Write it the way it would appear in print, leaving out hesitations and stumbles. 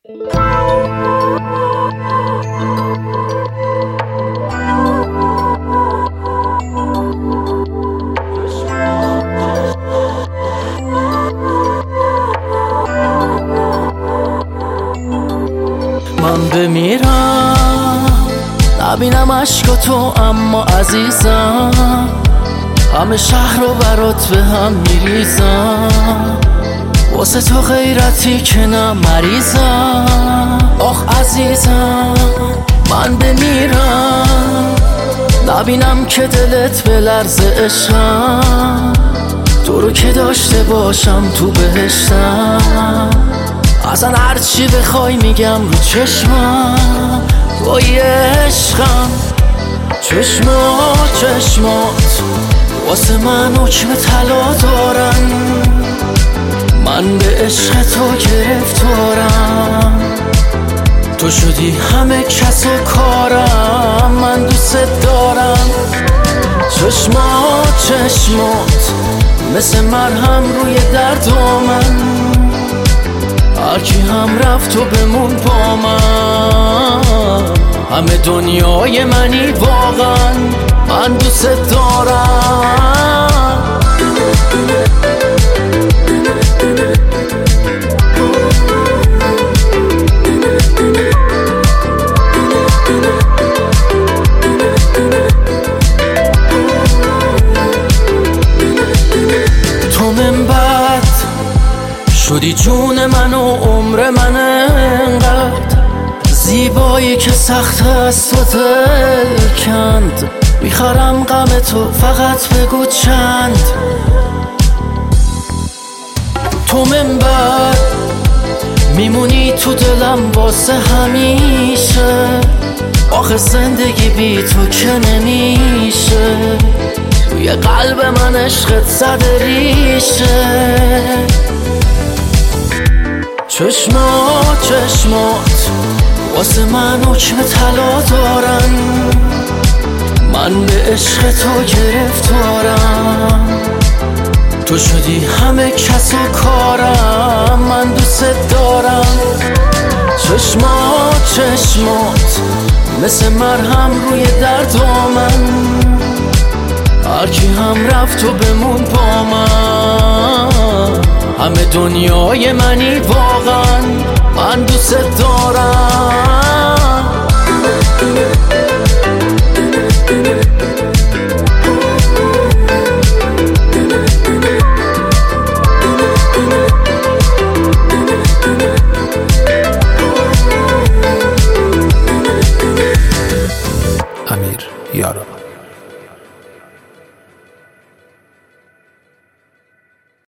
من بمیرم نبینم عشق تو، اما عزیزم همه شهر رو برات به هم میریزم. واسه تو غیرتی که نه مریضم. آخ عزیزم من بمیرم نبینم که دلت بلرزه عشقم. تو رو که داشته باشم تو بهشتم. اصلا هرچی بخوای میگم رو چشمم. وای عشقم چشمات واسه من حکم طلا دارن. من به عشق تو گرفتارم. تو شدی همه کس و کارم. من دوست دارم. چشمات مثل مرهم روی درد من. هرکی هم رفت و بمون با من. همه دنیای منی واقعا. من دوست دارم. تو من بعد شدی جون من و عمر من انقدر زیبایی که سخت از تو دل کند. میخرم غم تو فقط بگو چند. تو من بعد میمونی تو دلم واسه همیشه. آخه زندگی بی تو که نمیشه. توی قلب من عشقت زده ریشه. چشمات واسه من حکم طلا دارن. من به عشق تو گرفتارم. تو شدی همه کس و کارم. من دوست دارم. چشمات مثل مرهم روی درد من. هرکی هم رفت و بمون با من. همه دنیای منی واقعا. من دوست دارم. امیر یارا.